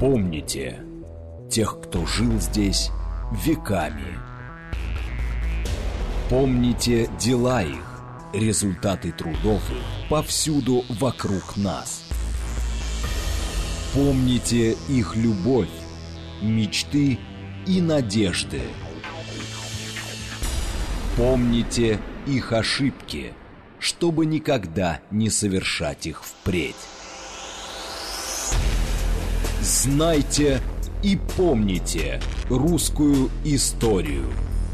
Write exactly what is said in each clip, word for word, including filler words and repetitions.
Помните тех, кто жил здесь веками. Помните дела их, результаты трудов их повсюду вокруг нас. Помните их любовь, мечты и надежды. Помните их ошибки, чтобы никогда не совершать их впредь. Знайте и помните русскую историю.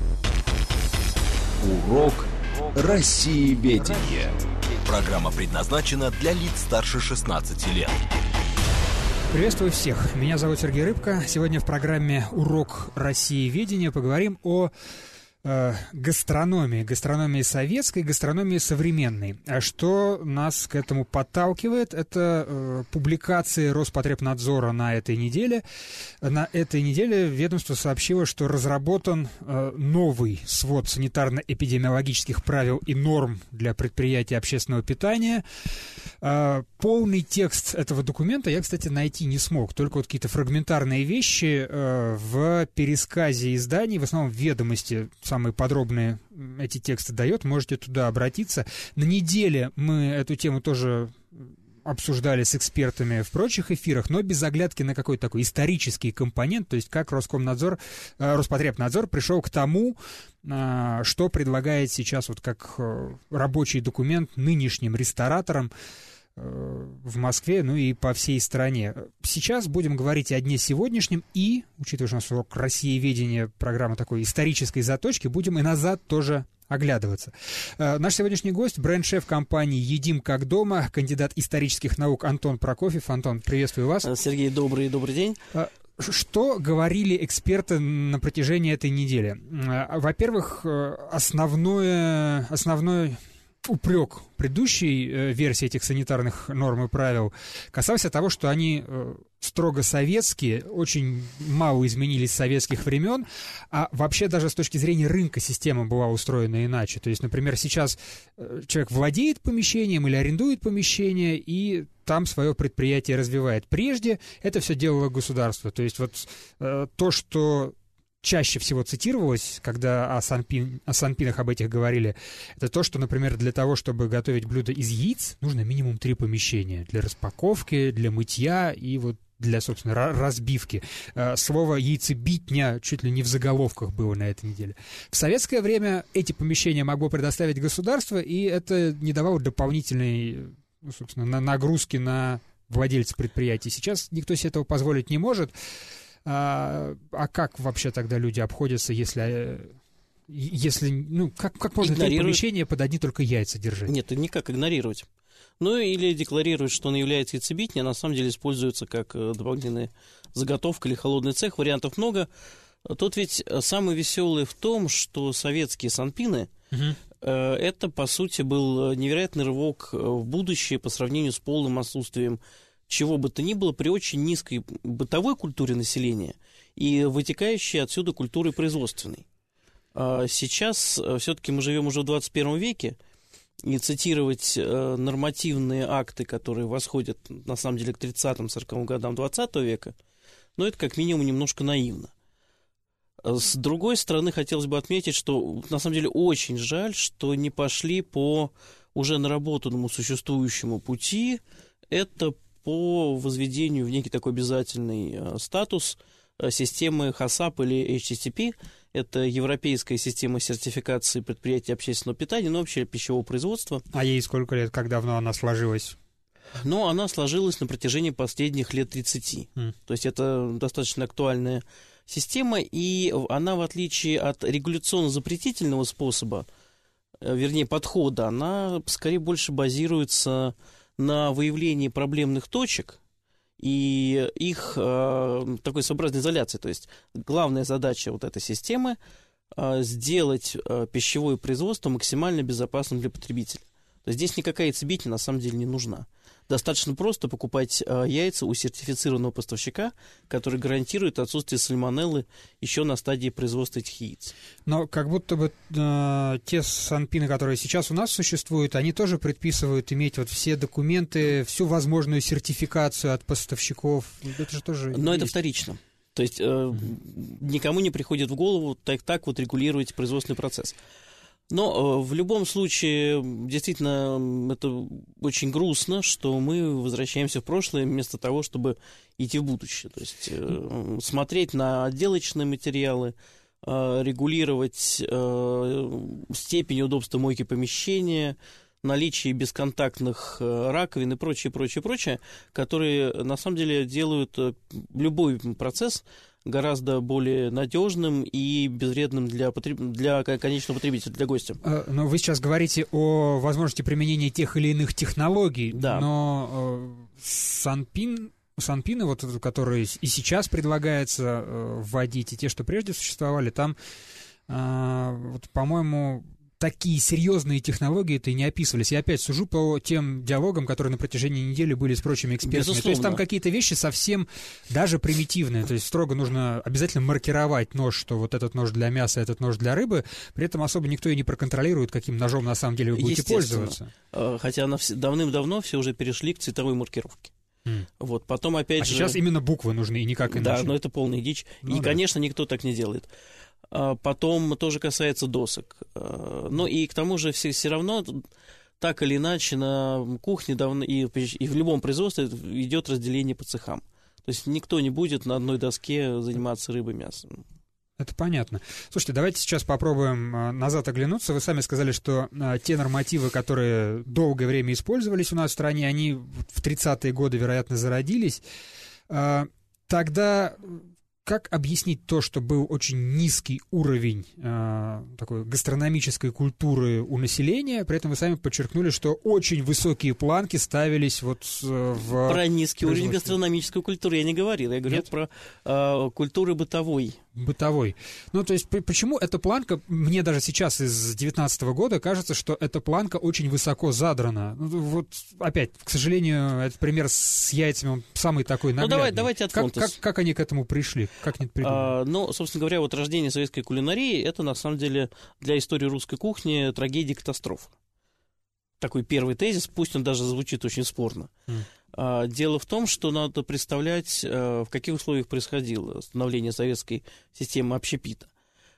Урок Россиеведения. Программа предназначена для лиц старше шестнадцати лет. Приветствую всех. Меня зовут Сергей Рыбко. Сегодня в программе «Урок Россиеведения» поговорим о э, гастрономии. Гастрономии советской, гастрономии современной. А что нас к этому подталкивает? Это э, публикации Роспотребнадзора на этой неделе. На этой неделе ведомство сообщило, что разработан э, новый свод санитарно-эпидемиологических правил и норм для предприятий общественного питания. Uh, полный текст этого документа я, кстати, найти не смог. Только вот какие-то фрагментарные вещи uh, в пересказе изданий, в основном в «Ведомости» самые подробные эти тексты дает. Можете туда обратиться. На неделе мы эту тему тоже обсуждали с экспертами в прочих эфирах, но без оглядки на какой-то такой исторический компонент, то есть как Роскомнадзор, Роспотребнадзор пришел к тому, что предлагает сейчас вот как рабочий документ нынешним рестораторам в Москве, ну и по всей стране. Сейчас будем говорить о дне сегодняшнем и, учитывая, что у нас урок Россиеведения, программа такой исторической заточки, будем и назад тоже оглядываться. Наш сегодняшний гость — бренд-шеф компании «Едим как дома», кандидат исторических наук Антон Прокофьев. Антон, приветствую вас. Сергей, добрый, добрый день. Что говорили эксперты на протяжении этой недели? Во-первых, основное, основной упрек предыдущей версии этих санитарных норм и правил касался того, что они строго советские, очень мало изменились с советских времен, а вообще даже с точки зрения рынка система была устроена иначе. То есть, например, сейчас человек владеет помещением или арендует помещение и там свое предприятие развивает. Прежде это все делало государство. То есть вот то, что чаще всего цитировалось, когда о, санпин, о санпинах об этих говорили, это то, что, например, для того, чтобы готовить блюдо из яиц, нужно минимум три помещения. Для распаковки, для мытья и вот для, собственно, разбивки. Слово «яйцебитня» чуть ли не в заголовках было на этой неделе. В советское время эти помещения могло предоставить государство, и это не давало дополнительной, ну, собственно, нагрузки на владельца предприятий. Сейчас никто себе этого позволить не может. А, а как вообще тогда люди обходятся, если, если ну, как, как можно три помещения под одни только яйца держать? Нет, никак игнорировать. Ну, или декларировать, что он является яйцебитней, а на самом деле используется как дополнительная заготовка или холодный цех. Вариантов много. Тут ведь самое веселое в том, что советские санпины, угу. э, это, по сути, был невероятный рывок в будущее по сравнению с полным отсутствием чего бы то ни было при очень низкой бытовой культуре населения и вытекающей отсюда культуры производственной. Сейчас все-таки мы живем уже в двадцать первом веке, и цитировать нормативные акты, которые восходят на самом деле к тридцатым-сороковым годам двадцатого века, ну, это как минимум немножко наивно. С другой стороны, хотелось бы отметить, что на самом деле очень жаль, что не пошли по уже наработанному существующему пути, это по возведению в некий такой обязательный статус системы хасап или эйч ти ти пи. Это Европейская система сертификации предприятий общественного питания, ну, вообще пищевого производства. А ей сколько лет, как давно она сложилась? Ну, она сложилась на протяжении последних лет тридцати. Mm. То есть это достаточно актуальная система, и она, в отличие от регуляционно-запретительного способа, вернее, подхода, она скорее больше базируется на выявлении проблемных точек и их э, такой своеобразной изоляции. То есть главная задача вот этой системы э, сделать э, пищевое производство максимально безопасным для потребителя. То есть здесь никакая яйцебитня на самом деле не нужна. Достаточно просто покупать э, яйца у сертифицированного поставщика, который гарантирует отсутствие сальмонеллы еще на стадии производства этих яиц. Но как будто бы э, те санпины, которые сейчас у нас существуют, они тоже предписывают иметь вот все документы, всю возможную сертификацию от поставщиков. Это же тоже Но есть. Это вторично. То есть э, mm-hmm. никому не приходит в голову так, так вот регулировать производственный процесс. Но в любом случае, действительно, это очень грустно, что мы возвращаемся в прошлое вместо того, чтобы идти в будущее. То есть э, смотреть на отделочные материалы, э, регулировать э, степень удобства мойки помещения, наличие бесконтактных э, раковин и прочее, прочее, прочее, которые на самом деле делают э, любой процесс гораздо более надежным и безвредным для, потреб... для конечного потребителя, для гостя. Но вы сейчас говорите о возможности применения тех или иных технологий, да. но э, санпин, санпины, вот, которые и сейчас предлагается э, вводить, и те, что прежде существовали, там, э, вот, по-моему, такие серьезные технологии-то и не описывались. Я опять сужу по тем диалогам, которые на протяжении недели были с прочими экспертами. Безусловно. То есть там какие-то вещи совсем даже примитивные. То есть строго нужно обязательно маркировать нож, что вот этот нож для мяса, этот нож для рыбы. При этом особо никто и не проконтролирует, каким ножом на самом деле вы будете пользоваться. Хотя давным-давно все уже перешли к цветовой маркировке. Mm. Вот, потом опять а же... сейчас именно буквы нужны, и никак иначе. Да, но это полная дичь. Ну, и, да. конечно, никто так не делает. Потом тоже касается досок. Ну и к тому же все, все равно так или иначе на кухне давно, и, и в любом производстве идет разделение по цехам. То есть никто не будет на одной доске заниматься рыбой, мясом. Это понятно. Слушайте, давайте сейчас попробуем назад оглянуться. Вы сами сказали, что те нормативы, которые долгое время использовались у нас в стране, они в тридцатые годы, вероятно, зародились. Тогда... Как объяснить то, что был очень низкий уровень э, такой гастрономической культуры у населения, при этом вы сами подчеркнули, что очень высокие планки ставились вот э, в... Про низкий уровень гастрономической культуры я не говорил, я говорил Нет? про э, культуру бытовой. Бытовой. Ну, то есть, почему эта планка, мне даже сейчас из девятнадцатого года кажется, что эта планка очень высоко задрана. Ну, вот, опять, к сожалению, этот пример с яйцами, он самый такой наглядный. Ну, давай, давайте от как, как, как они к этому пришли? Как они это придумали? А, ну, собственно говоря, вот рождение советской кулинарии, это, на самом деле, для истории русской кухни трагедия-катастрофа. Такой первый тезис, пусть он даже звучит очень спорно. Mm. Дело в том, что надо представлять, в каких условиях происходило становление советской системы общепита.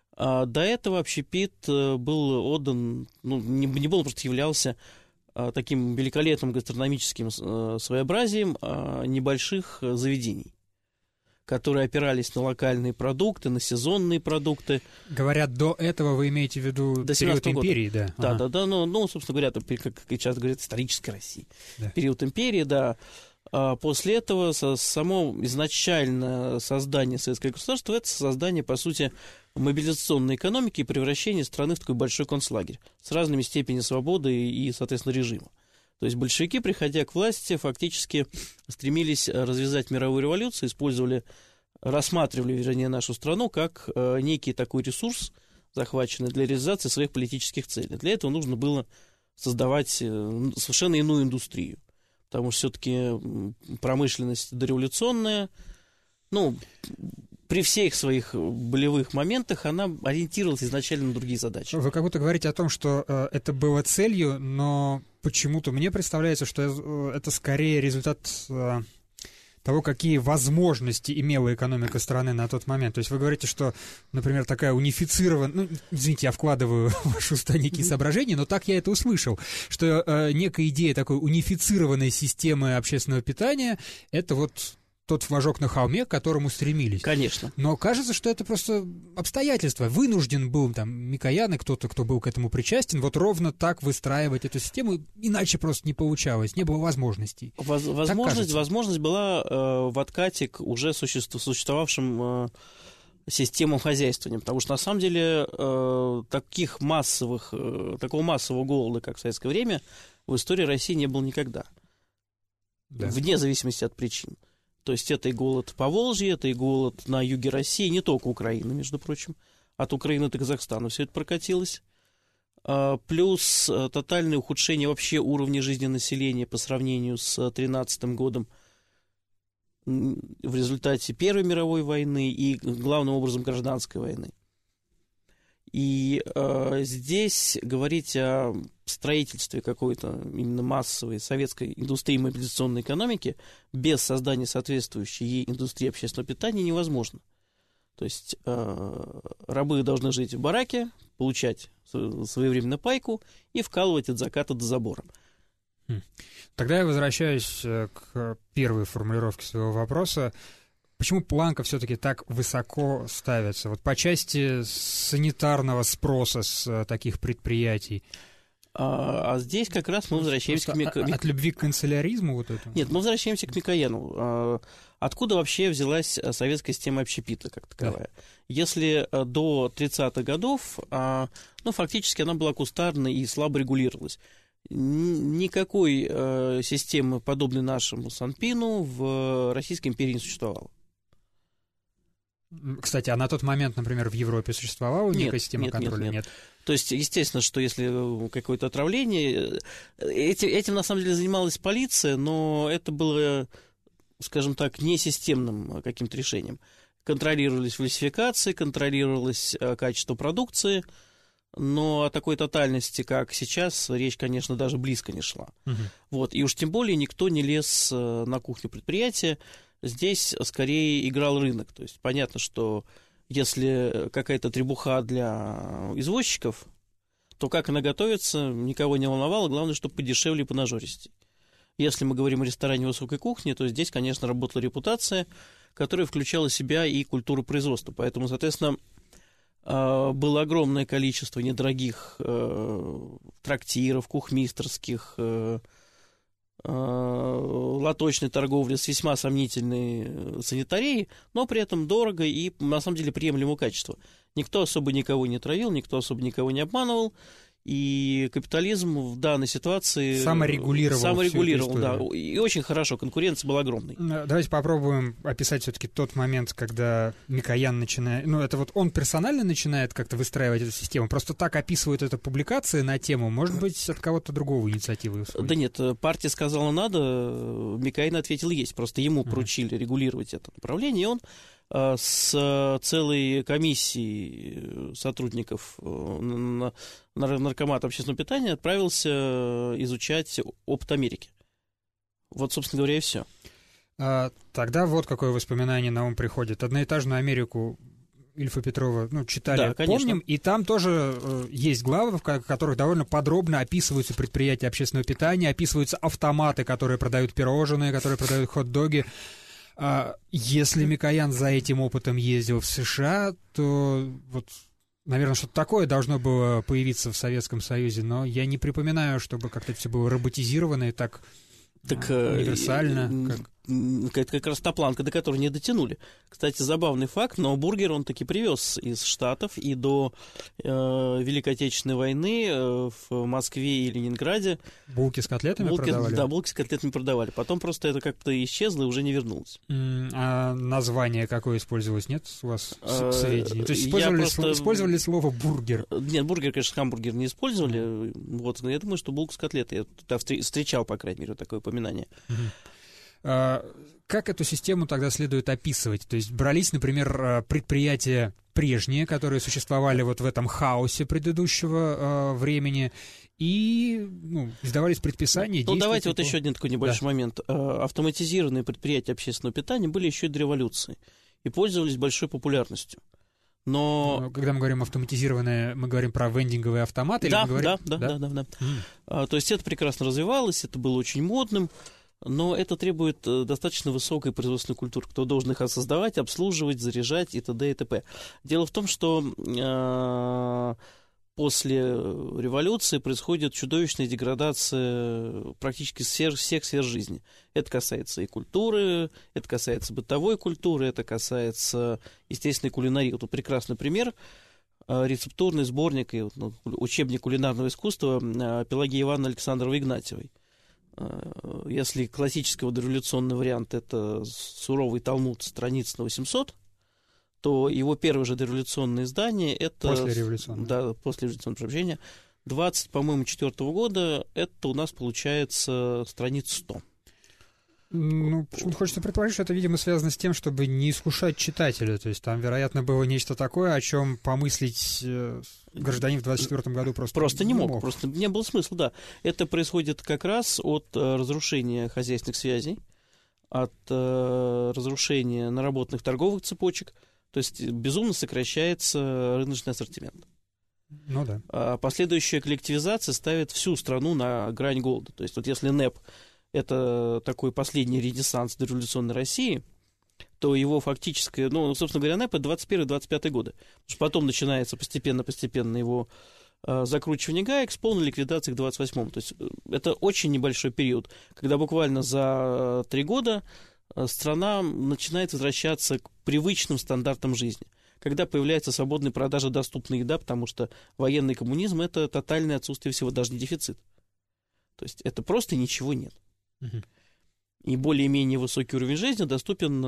До этого общепит был отдан, ну, не, не был, просто являлся таким великолепным гастрономическим своеобразием небольших заведений, которые опирались на локальные продукты, на сезонные продукты. Говорят, до этого вы имеете в виду до период империи, года. да? Да, ага. да, да, ну, ну, собственно говоря, это, как сейчас говорят, исторической России. Да. Период империи, да. А после этого само изначально создание советского государства — это создание, по сути, мобилизационной экономики и превращение страны в такой большой концлагерь с разными степенями свободы и, соответственно, режима. То есть большевики, приходя к власти, фактически стремились развязать мировую революцию, использовали, рассматривали, вернее, нашу страну как э, некий такой ресурс, захваченный для реализации своих политических целей. Для этого нужно было создавать э, совершенно иную индустрию, потому что все-таки промышленность дореволюционная, ну, при всех своих болевых моментах она ориентировалась изначально на другие задачи. Вы как будто говорите о том, что э, это было целью, но почему-то мне представляется, что э, это скорее результат э, того, какие возможности имела экономика страны на тот момент. То есть вы говорите, что, например, такая унифицированная... Ну, извините, я вкладываю в ваши уста некие соображения, но так я это услышал, что э, некая идея такой унифицированной системы общественного питания — это вот... тот флажок на холме, к которому стремились. Конечно. Но кажется, что это просто обстоятельства. Вынужден был там Микоян и кто-то, кто был к этому причастен, вот ровно так выстраивать эту систему, иначе просто не получалось, не было возможностей. Воз, возможность, возможность была э, в откате к уже существу, существовавшим э, системам хозяйствования, потому что на самом деле э, таких массовых, э, такого массового голода, как в советское время, в истории России не было никогда. Да. Вне зависимости от причин. То есть это и голод в Поволжье, это и голод на юге России, не только Украины, между прочим. От Украины до Казахстана все это прокатилось. плюс тотальное ухудшение вообще уровня жизни населения по сравнению с две тысячи тринадцатым годом в результате Первой мировой войны и, главным образом, гражданской войны. И э, здесь говорить о строительстве какой-то именно массовой советской индустрии мобилизационной экономики без создания соответствующей ей индустрии общественного питания невозможно. То есть э, рабы должны жить в бараке, получать своевременно пайку и вкалывать от заката до забора. Тогда я возвращаюсь к первой формулировке своего вопроса. Почему планка все-таки так высоко ставится? Вот по части санитарного спроса с таких предприятий. А, а здесь как раз мы возвращаемся Просто к... Мик... От любви к канцеляризму вот этому? Нет, мы возвращаемся к Микояну. А, откуда вообще взялась советская система общепита как таковая? Да. Если до тридцатых годов, а, ну, фактически она была кустарной и слабо регулировалась. Никакой а, системы, подобной нашему Санпину, в Российской империи не существовало. Кстати, а на тот момент, например, в Европе существовала нет, некая система нет, контроля? Нет, нет. нет. То есть, естественно, что если какое-то отравление, этим, этим на самом деле занималась полиция, но это было, скажем так, не системным каким-то решением. Контролировались фальсификации, контролировалось качество продукции, но о такой тотальности, как сейчас, речь, конечно, даже близко не шла. Угу. Вот. И уж тем более никто не лез на кухню предприятия. Здесь скорее играл рынок. То есть понятно, что если какая-то требуха для извозчиков, то как она готовится, никого не волновало. Главное, чтобы подешевле и понажористей. Если мы говорим о ресторане высокой кухни, то здесь, конечно, работала репутация, которая включала в себя и культуру производства. Поэтому, соответственно, было огромное количество недорогих трактиров, кухмистерских, лоточной торговли с весьма сомнительной санитарией, но при этом дорого и, на самом деле, приемлемого качества. Никто особо никого не травил, никто особо никого не обманывал, и капитализм в данной ситуации саморегулировал, саморегулировал, да, и очень хорошо, конкуренция была огромной. Давайте попробуем описать все-таки тот момент, когда Микоян начинает, ну это вот он персонально начинает как-то выстраивать эту систему, просто так описывают эту публикацию на тему, может быть, от кого-то другого инициативы исходит? Да нет, партия сказала надо, Микоян ответил есть, просто ему поручили uh-huh. регулировать это направление, и он с целой комиссией сотрудников наркомата общественного питания отправился изучать опыт Америки. Вот, собственно говоря, и все. А, тогда вот какое воспоминание на ум приходит. Одноэтажную Америку Ильфа Петрова, ну, читали, да, помним, и там тоже э, есть главы, в которых довольно подробно описываются предприятия общественного питания, описываются автоматы, которые продают пирожные, которые продают хот-доги. Если Микоян за этим опытом ездил в США, то вот, наверное, что-то такое должно было появиться в Советском Союзе, но я не припоминаю, чтобы как-то все было роботизировано и так, так универсально. Как... Это как раз та планка, до которой не дотянули. Кстати, забавный факт, но бургер он таки привез из Штатов, и до э, Великой Отечественной войны э, в Москве и Ленинграде булки с котлетами булки, продавали? Да, булки с котлетами продавали. Потом просто это как-то исчезло и уже не вернулось. Mm, а название какое использовалось? Нет у вас в сведении? То есть использовали, просто... использовали слово бургер? Нет, бургер, конечно, хамбургер не использовали. Mm. Вот, я думаю, что булку с котлетой. Я встречал, по крайней мере, такое упоминание. Mm-hmm. Как эту систему тогда следует описывать? То есть брались, например, предприятия прежние, которые существовали вот в этом хаосе предыдущего э, времени, и ну, издавались предписания. Ну, давайте вот еще один такой небольшой да. момент. Автоматизированные предприятия общественного питания были еще и до революции и пользовались большой популярностью. Но... Когда мы говорим автоматизированные, мы говорим про вендинговые автоматы? Да, или мы говорим... да, да, да, да, да, да. Mm. А, то есть это прекрасно развивалось, это было очень модным. Но это требует достаточно высокой производственной культуры, кто должен их создавать, обслуживать, заряжать и т.д. и т.п. Дело в том, что э, после революции происходит чудовищная деградация практически всех, всех сфер жизни. Это касается и культуры, это касается бытовой культуры, это касается, естественно, кулинарии. Вот прекрасный пример. Рецептурный сборник и ну, учебник кулинарного искусства Пелагеи Ивановны Александровой Игнатьевой. Если классический дореволюционный вариант — это суровый Талмуд, страниц на восемьсот, то его первое же дореволюционное издание — это... Послереволюционное. Да, послереволюционное, прошу прощения, двадцать, по-моему, четвёртого года, это у нас получается страниц сто. Ну, почему-то хочется предположить, что это, видимо, связано с тем, чтобы не искушать читателя. То есть там, вероятно, было нечто такое, о чем помыслить э, гражданин в двадцать четвёртом году просто, просто не не мог, мог. Просто не было смысла, да. Это происходит как раз от э, разрушения хозяйственных связей, от э, разрушения наработанных торговых цепочек. То есть безумно сокращается рыночный ассортимент. Ну да. А последующая коллективизация ставит всю страну на грань голода. То есть вот если НЭП — это такой последний ренессанс дореволюционной России, то его фактическое, ну, собственно говоря, НЭП — это двадцать первый — двадцать пятый годы. Потому что потом начинается постепенно-постепенно его э, закручивание гаек с полной ликвидацией к двадцать восьмому. То есть это очень небольшой период, когда буквально за три года страна начинает возвращаться к привычным стандартам жизни, когда появляется свободная продажа доступной еды, потому что военный коммунизм — это тотальное отсутствие всего, даже не дефицит. То есть это просто ничего нет. Угу. И более-менее высокий уровень жизни доступен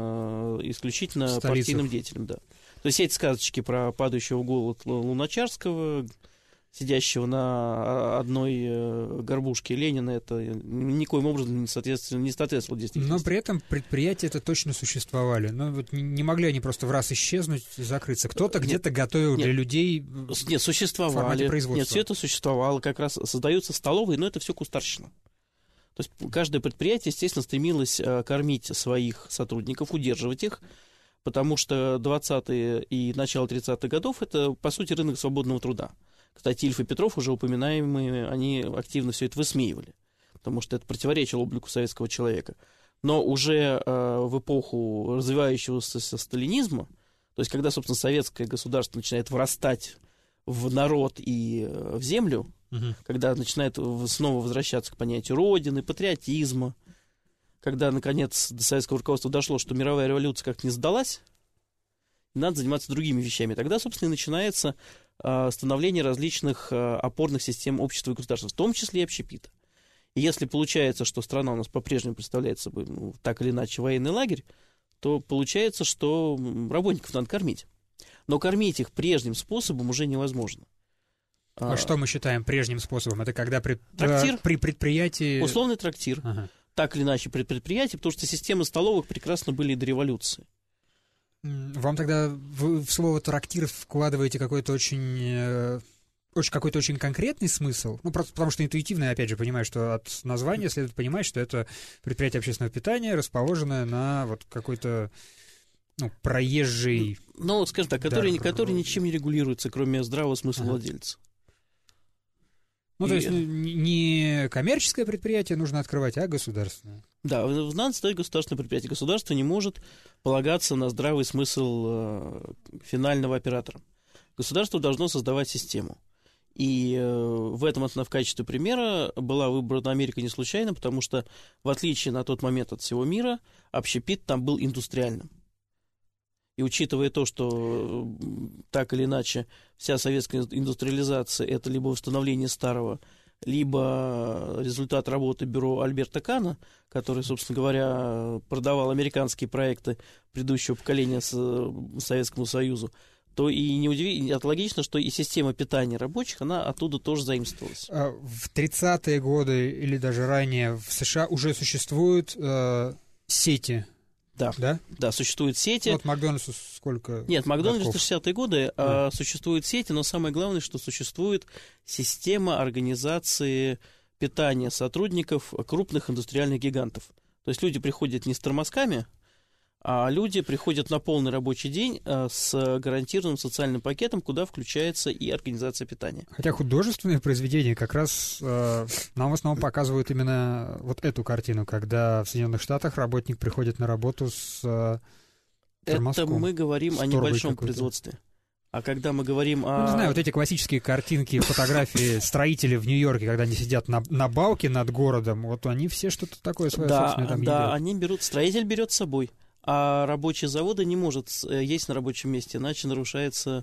э, исключительно Столицах. партийным деятелям. Да. То есть эти сказочки про падающего в голод Луначарского, сидящего на одной горбушке Ленина, это никоим образом не соответствовало, не соответствовало действительности. Но при этом предприятия это точно существовали. Но вот не могли они просто в раз исчезнуть и закрыться. Кто-то нет, где-то готовил нет, для людей нет, существовали. Нет, все это существовало. Как раз создаются столовые, но это все кустарщина. То есть каждое предприятие, естественно, стремилось кормить своих сотрудников, удерживать их, потому что двадцатые и начало тридцатых годов — это, по сути, рынок свободного труда. Кстати, Ильф и Петров, уже упоминаемые, они активно все это высмеивали, потому что это противоречило облику советского человека. Но уже э, в эпоху развивающегося сталинизма, то есть когда, собственно, советское государство начинает врастать в народ и э, в землю, угу. когда начинает снова возвращаться к понятию родины, патриотизма, когда, наконец, до советского руководства дошло, что мировая революция как-то не сдалась, надо заниматься другими вещами. Тогда, собственно, и начинается э, становление различных э, опорных систем общества и государства, в том числе и общепита. И если получается, что страна у нас по-прежнему представляет собой, ну, так или иначе, военный лагерь, то получается, что работников надо кормить. Но кормить их прежним способом уже невозможно. А, а что мы считаем прежним способом? Это когда при, трактир, при предприятии... Условный трактир. Ага. Так или иначе при предприятии, потому что системы столовых прекрасно были и до революции. Вам тогда вы в слово «трактир» вкладываете какой-то очень, очень, какой-то очень конкретный смысл? Ну, просто потому что интуитивно, я опять же понимаю, что от названия следует понимать, что это предприятие общественного питания, расположенное на вот какой-то, ну, проезжей... Ну, скажем так, который, дор... который ничем не регулируется, кроме здравого смысла ага. владельца. Ну, и... то есть не коммерческое предприятие нужно открывать, а государственное. Да, надо строить государственное предприятие. Государство не может полагаться на здравый смысл э, финального оператора. Государство должно создавать систему. И э, в этом, в качестве примера, была выбрана Америка не случайно, потому что, в отличие на тот момент от всего мира, общепит там был индустриальным. И учитывая то, что так или иначе вся советская индустриализация — это либо восстановление старого, либо результат работы бюро Альберта Кана, который, собственно говоря, продавал американские проекты предыдущего поколения Советскому Союзу, то и неудивительно, это логично, что и система питания рабочих, она оттуда тоже заимствовалась. В тридцатые годы или даже ранее в США уже существуют э, сети. Да, да? Да, существуют сети. Вот Макдональдсу сколько? Нет, Макдональдс шестидесятые годы, а. а, существуют сети, но самое главное, что существует система организации питания сотрудников крупных индустриальных гигантов. То есть люди приходят не с тормозками, а люди приходят на полный рабочий день а, с гарантированным социальным пакетом, куда включается и организация питания. Хотя художественные произведения как раз э, нам в основном показывают именно вот эту картину, когда в Соединенных Штатах работник приходит на работу с э, термоском. Это мы говорим о небольшом производстве. А когда мы говорим о... Ну, не знаю, вот эти классические картинки, фотографии строителей в Нью-Йорке, когда они сидят на, на балке над городом, вот они все что-то такое свое да, собственное там да, едят. они берут, строитель берет с собой, а рабочий завода не может есть на рабочем месте, иначе нарушается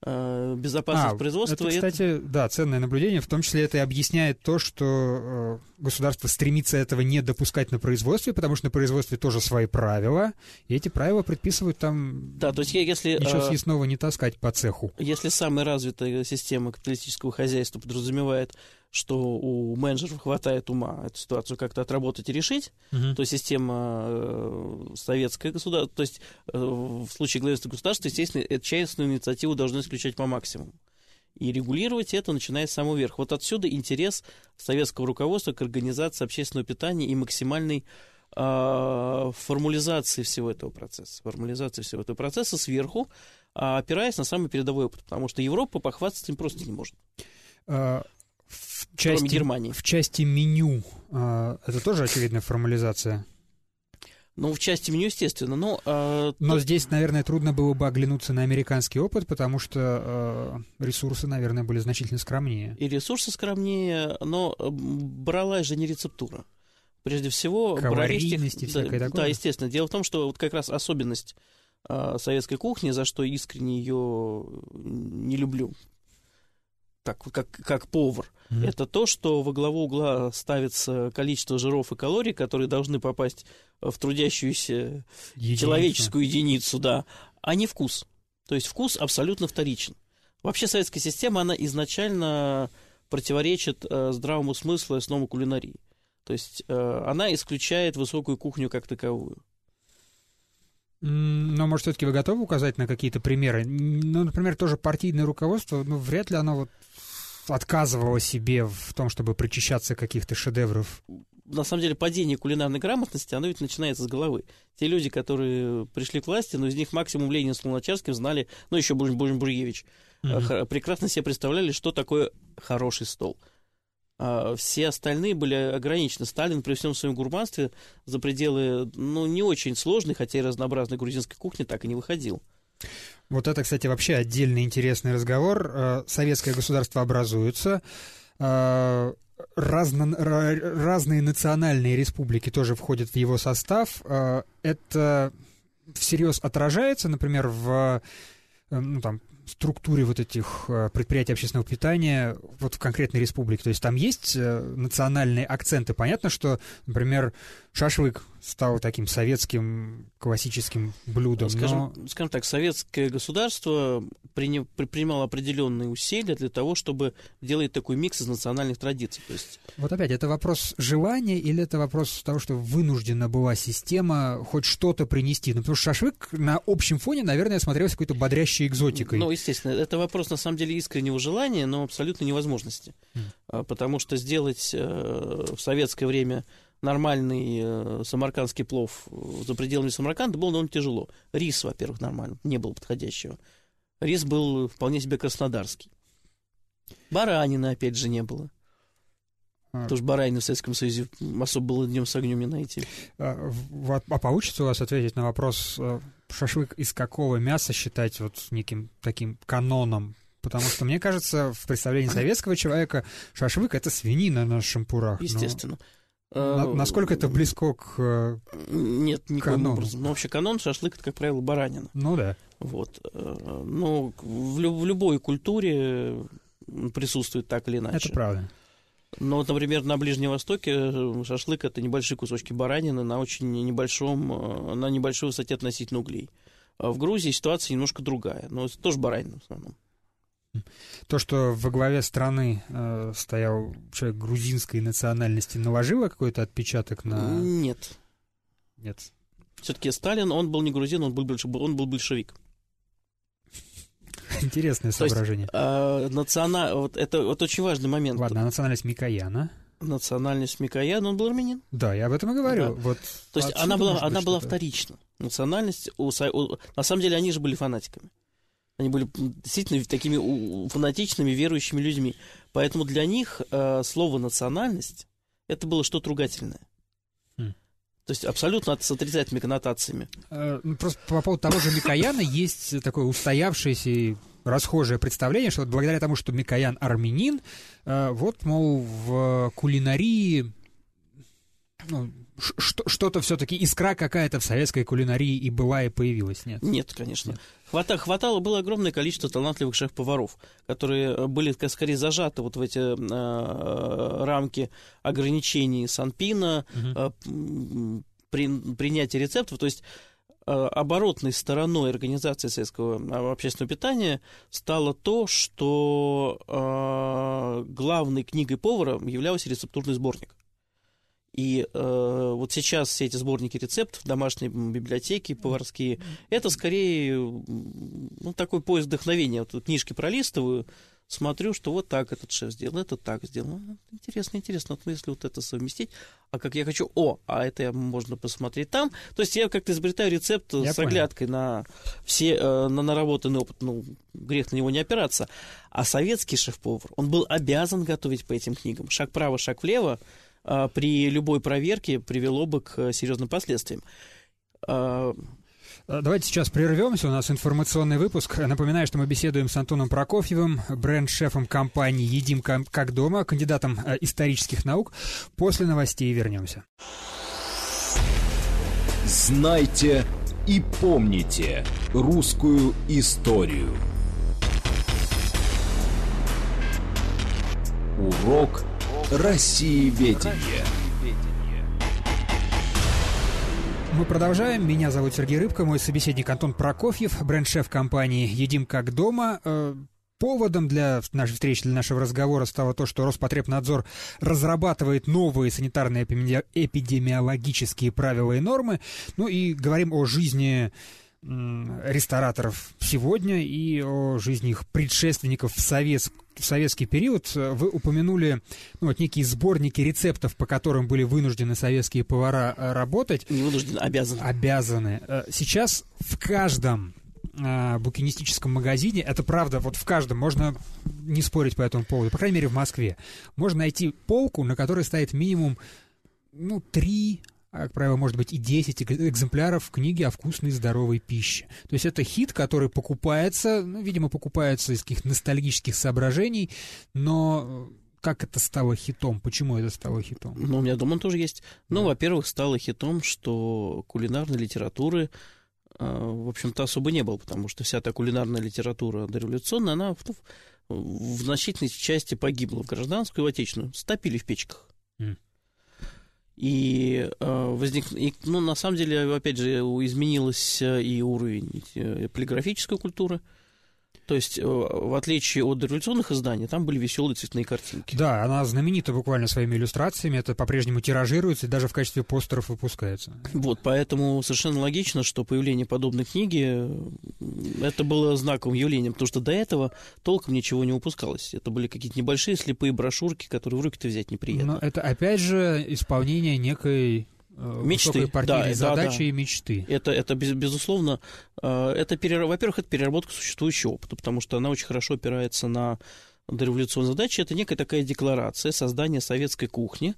безопасность а, производства. Это, кстати, это... да, ценное наблюдение. В том числе это и объясняет то, что э, государство стремится этого не допускать на производстве, потому что на производстве тоже свои правила, и эти правила предписывают там да, то есть, если, ничего съестного не таскать по цеху. Если самая развитая система капиталистического хозяйства подразумевает, что у менеджеров хватает ума эту ситуацию как-то отработать и решить, uh-huh. то система э, советская государство, то есть э, в случае главенства государства, естественно, эту частную инициативу должны исключать по максимуму. И регулировать это начиная с самого верха. Вот отсюда интерес советского руководства к организации общественного питания и максимальной э, формализации всего этого процесса. Формализации всего этого процесса сверху, опираясь на самый передовой опыт, потому что Европа похвастаться им просто не может. Uh... В части, Германии. В части меню э, это тоже очевидная формализация? Ну, в части меню, естественно. Но, э, но тут... здесь, наверное, трудно было бы оглянуться на американский опыт, потому что э, ресурсы, наверное, были значительно скромнее. И ресурсы скромнее, но брала же не рецептура. Прежде всего... Калорийность и всякое да, такое? Да, естественно. Дело в том, что вот как раз особенность э, советской кухни, за что искренне ее не люблю, Так, как, как повар, mm-hmm. это то, что во главу угла ставится количество жиров и калорий, которые должны попасть в трудящуюся единицу. человеческую единицу, да, а не вкус. То есть вкус абсолютно вторичен. Вообще советская система, она изначально противоречит э, здравому смыслу и основам кулинарии. То есть э, она исключает высокую кухню как таковую. Но, может, все-таки вы готовы указать на какие-то примеры? Ну, например, тоже партийное руководство, ну, вряд ли оно вот отказывало себе в том, чтобы причащаться каких-то шедевров. На самом деле, падение кулинарной грамотности, оно ведь начинается с головы. Те люди, которые пришли к власти, ну, из них максимум Ленин с Луначарским знали, ну, еще Буревич, mm-hmm. прекрасно себе представляли, что такое хороший стол. Все остальные были ограничены. Сталин при всем своем гурманстве за пределы, ну, не очень сложной, хотя и разнообразной грузинской кухни так и не выходил. Вот это, кстати, вообще отдельный интересный разговор. Советское государство образуется. Разно, разные национальные республики тоже входят в его состав. Это всерьез отражается, например, в... ну, там, структуре вот этих предприятий общественного питания вот в конкретной республике. То есть там есть национальные акценты. Понятно, что, например, шашлык стал таким советским классическим блюдом. Скажем, но... скажем так, советское государство приня... принимало определенные усилия для того, чтобы делать такой микс из национальных традиций. То есть... Вот опять, это вопрос желания или это вопрос того, что вынуждена была система хоть что-то принести? Ну, потому что шашлык на общем фоне, наверное, смотрелся какой-то бодрящей экзотикой. Ну, естественно, это вопрос, на самом деле, искреннего желания, но абсолютно невозможности. Mm. Потому что сделать э, в советское время нормальный э, самаркандский плов за пределами Самарканда было довольно тяжело. Рис, во-первых, нормально, не было подходящего. Рис был вполне себе краснодарский. Баранины, опять же, не было. А. Потому что баранины в Советском Союзе особо было днем с огнем не найти. А, а получится у вас ответить на вопрос, шашлык из какого мяса считать вот неким таким каноном? Потому что, мне кажется, в представлении советского человека шашлык — это свинина на шампурах. Естественно. На, насколько это близко к Нет, никаким образом. Но вообще канон шашлык — это, как правило, баранина. Ну да. Вот. Но в, лю- в любой культуре присутствует так или иначе. Это правда. Но вот, например, на Ближнем Востоке шашлык — это небольшие кусочки баранины на очень небольшом, на небольшой высоте относительно углей. А в Грузии ситуация немножко другая, но это тоже баранина в основном. То, что во главе страны э, стоял человек грузинской национальности, наложило какой-то отпечаток на... Нет. Нет. Все-таки Сталин, он был не грузин, он был, больш... он был большевик. Интересное соображение. То есть, э, национа... вот это вот очень важный момент. Ладно, а национальность Микояна? Национальность Микояна, он был армянин. Да, я об этом и говорю. Да. Вот то есть она была, она была вторична. Национальность, у... У... на самом деле они же были фанатиками. Они были действительно такими фанатичными, верующими людьми. Поэтому для них э, слово «национальность» — это было что-то ругательное. Mm. То есть абсолютно с отрицательными коннотациями. Э, просто по поводу того же Микояна есть такое устоявшееся и расхожее представление, что вот благодаря тому, что Микоян армянин, э, вот, мол, в кулинарии ну, что-то все-таки, искра какая-то в советской кулинарии и была, и появилась, нет? Нет, конечно. Нет. Хвата, хватало, было огромное количество талантливых шеф-поваров, которые были скорее зажаты вот в эти э, рамки ограничений Санпина, угу. э, при, принятия рецептов. То есть э, оборотной стороной организации советского общественного питания стало то, что э, главной книгой повара являлся рецептурный сборник. И э, вот сейчас все эти сборники рецептов, домашние библиотеки поварские, это скорее ну, такой поиск вдохновения. Вот книжки пролистываю, смотрю, что вот так этот шеф сделал, это так сделал. Интересно, интересно, вот если вот это совместить, а как я хочу, о, а это можно посмотреть там. То есть я как-то изобретаю рецепт я с понял. Оглядкой на все, э, на наработанный опыт, ну, грех на него не опираться. А советский шеф-повар, он был обязан готовить по этим книгам. Шаг вправо, шаг влево. При любой проверке привело бы к серьезным последствиям. Давайте сейчас прервемся, у нас информационный выпуск. Напоминаю, что мы беседуем с Антоном Прокофьевым, бренд-шефом компании «Едим как дома», кандидатом исторических наук. После новостей вернемся. Знайте и помните русскую историю. Урок Россиеведение. Мы продолжаем. Меня зовут Сергей Рыбка, мой собеседник Антон Прокофьев, бренд-шеф компании «Едим как дома». Поводом для нашей встречи, для нашего разговора стало то, что Роспотребнадзор разрабатывает новые санитарные эпидемиологические правила и нормы. Ну и говорим о жизни рестораторов сегодня и о жизни их предшественников в, совет, в советский период. Вы упомянули ну, вот, некие сборники рецептов, по которым были вынуждены советские повара работать. Не вынуждены, обязаны. Обязаны. Сейчас в каждом а, букинистическом магазине, это правда, вот в каждом, можно не спорить по этому поводу, по крайней мере в Москве, можно найти полку, на которой стоит минимум ну, три... а, как правило, может быть и десять экземпляров книги о вкусной и здоровой пище. То есть это хит, который покупается, ну, видимо, покупается из каких-то ностальгических соображений, но как это стало хитом? Почему это стало хитом? Ну, у меня дома тоже есть. Ну, да. Во-первых, стало хитом, что кулинарной литературы, в общем-то, особо не было, потому что вся та кулинарная литература дореволюционная, она в, в значительной части погибла в гражданскую и в отечественную. Стопили в печках. Mm. И, э, возник, и ну, на самом деле, опять же, изменился и уровень полиграфической культуры. То есть, э, в отличие от дореволюционных изданий, там были веселые цветные картинки. Да, она знаменита буквально своими иллюстрациями, это по-прежнему тиражируется и даже в качестве постеров выпускается. Вот, поэтому совершенно логично, что появление подобной книги, это было знаковым явлением, потому что до этого толком ничего не выпускалось. Это были какие-то небольшие слепые брошюрки, которые в руки-то взять неприятно. Но это, опять же, исполнение некой... Мечты, партийной да, задачи да, да. и мечты. Это, это безусловно, это, во-первых, это переработка существующего опыта, потому что она очень хорошо опирается на дореволюционные задачи. Это некая такая декларация создания советской кухни,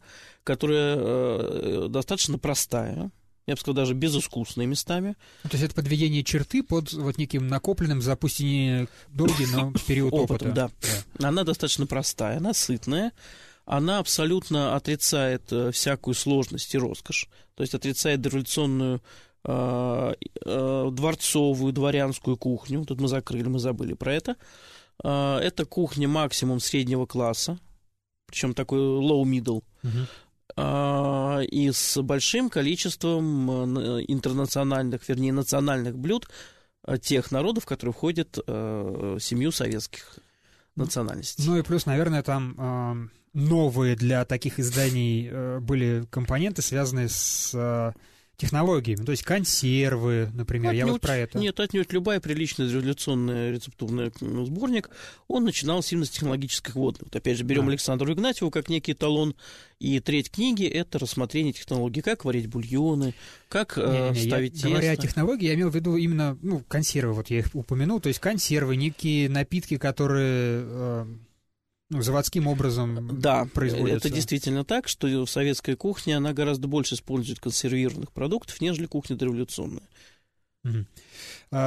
которая достаточно простая, я бы сказал, даже безыскусная местами. То есть это подведение черты под вот неким накопленным за пусть и не долгий, но период опыта. Да. да. Она достаточно простая, она сытная. Она абсолютно отрицает э, всякую сложность и роскошь, то есть отрицает дореволюционную э, э, дворцовую, дворянскую кухню. Тут мы закрыли, мы забыли про это. Э, это кухня максимум среднего класса, причем такой low-middle, uh-huh. э, и с большим количеством интернациональных, вернее, национальных блюд э, тех народов, которые входят э, в семью советских национальностей. Ну и плюс, наверное, там... Э... новые для таких изданий э, были компоненты, связанные с э, технологиями, то есть консервы, например, отнюдь, я вот про это. Нет, отнюдь любая приличная революционный рецептурный сборник, он начинался именно с технологических вводных. Вот опять же, берем а. Александру Игнатьеву как некий эталон, и треть книги — это рассмотрение технологий, как варить бульоны, как не, не, ставить тесто. Говоря о технологии, я имел в виду именно ну, консервы, вот я их упомянул, то есть консервы, некие напитки, которые... Э, Ну, заводским образом да, производится. Это действительно так, что советская кухня, она гораздо больше использует консервированных продуктов, нежели кухня дореволюционная. Угу. А,